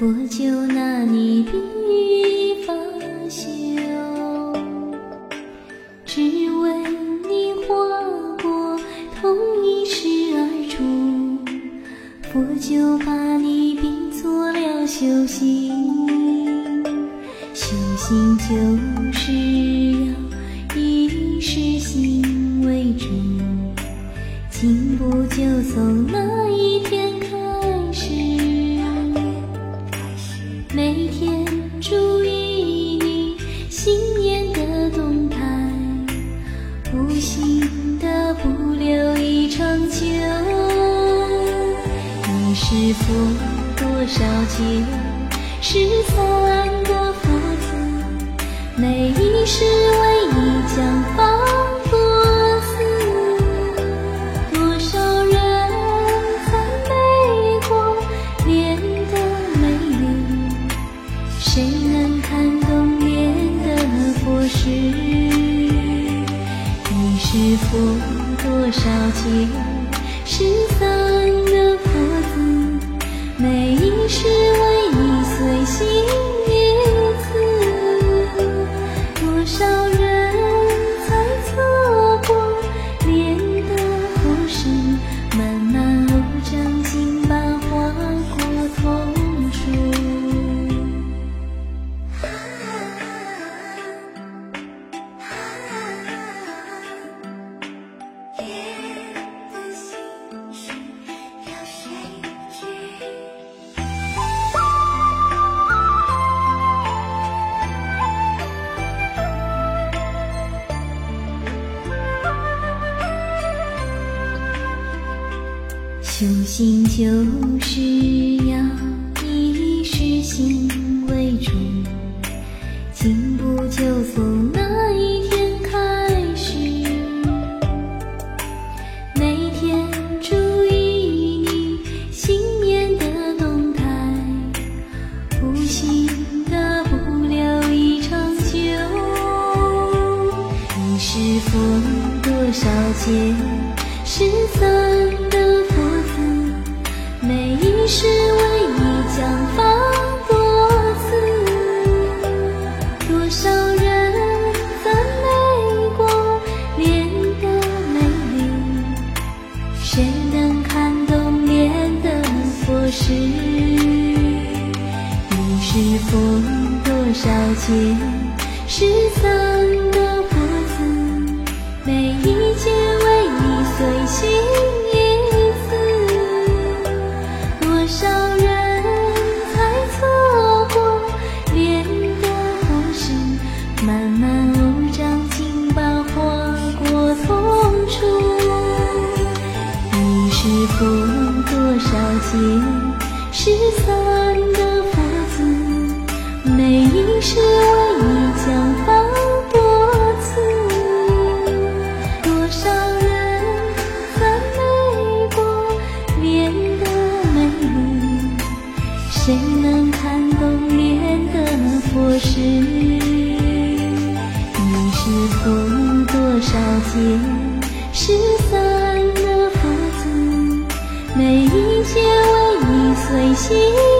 佛就拿你比方修，只为你化过同一世而出，佛就把你比作了修行，修行就是要以实行为主，进步就从那一天开始，每天注意你心念的动态，无心的不留意长久。你是佛多少劫13个佛子，每一世为你讲法多次，多少人赞美过莲的美丽，谁能看懂莲的佛事？你是佛多少劫13个佛子，每一世为你随心一次，多少人才错过莲的佛事，漫漫无障尽把花果同出。修行就是要以实行为主，进步就从那一天开始，每天注意你心念的动态，无心的不留意长久。你是佛多少劫13的佛子，每一世为你讲法多次，多少人赞美过莲的美丽，谁能看懂莲的佛事？你是佛多少劫13的佛子，每一劫为你随心一次，多少人才错过莲的佛事，漫漫无障尽把花果同出。你是佛多少劫13的佛子，每一世为你讲法多次，多少人赞美过莲的美丽，谁能看懂莲的佛事？你是佛多少劫13的佛子，每一劫为你随心